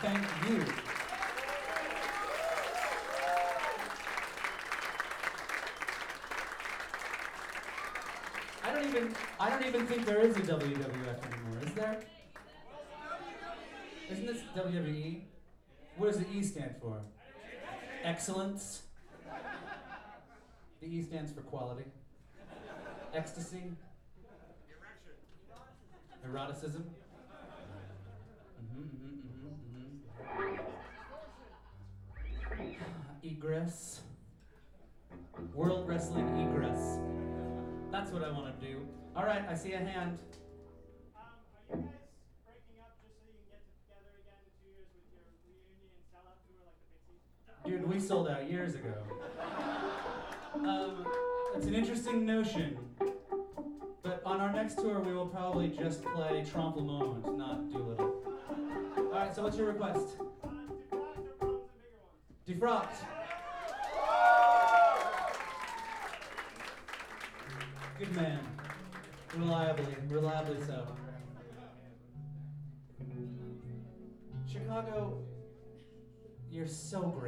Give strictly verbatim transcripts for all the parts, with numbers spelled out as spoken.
thank you. I don't even I don't even think there is a W W F anymore, is there? Isn't this W W E? What does the E stand for? Excellence. The E stands for quality. Ecstasy. Eroticism. Mm-hmm, mm-hmm, mm-hmm, mm-hmm. Egress. World Wrestling Egress. That's what I want to do. All right, I see a hand. Um, are you guys breaking up just so you can get together again in two years with your reunion sellout tour like the Pixies? Dude, we sold out years ago. Um, it's an interesting notion. But on our next tour, we will probably just play Trompe le Monde, not Doolittle. All right, so what's your request? Uh, defrost or problems and bigger ones? Defrost. Good man. Reliably, reliably so. Chicago, you're so great.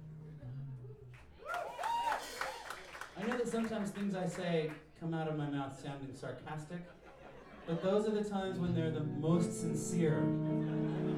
I know that sometimes things I say come out of my mouth sounding sarcastic, but those are the times when they're the most sincere.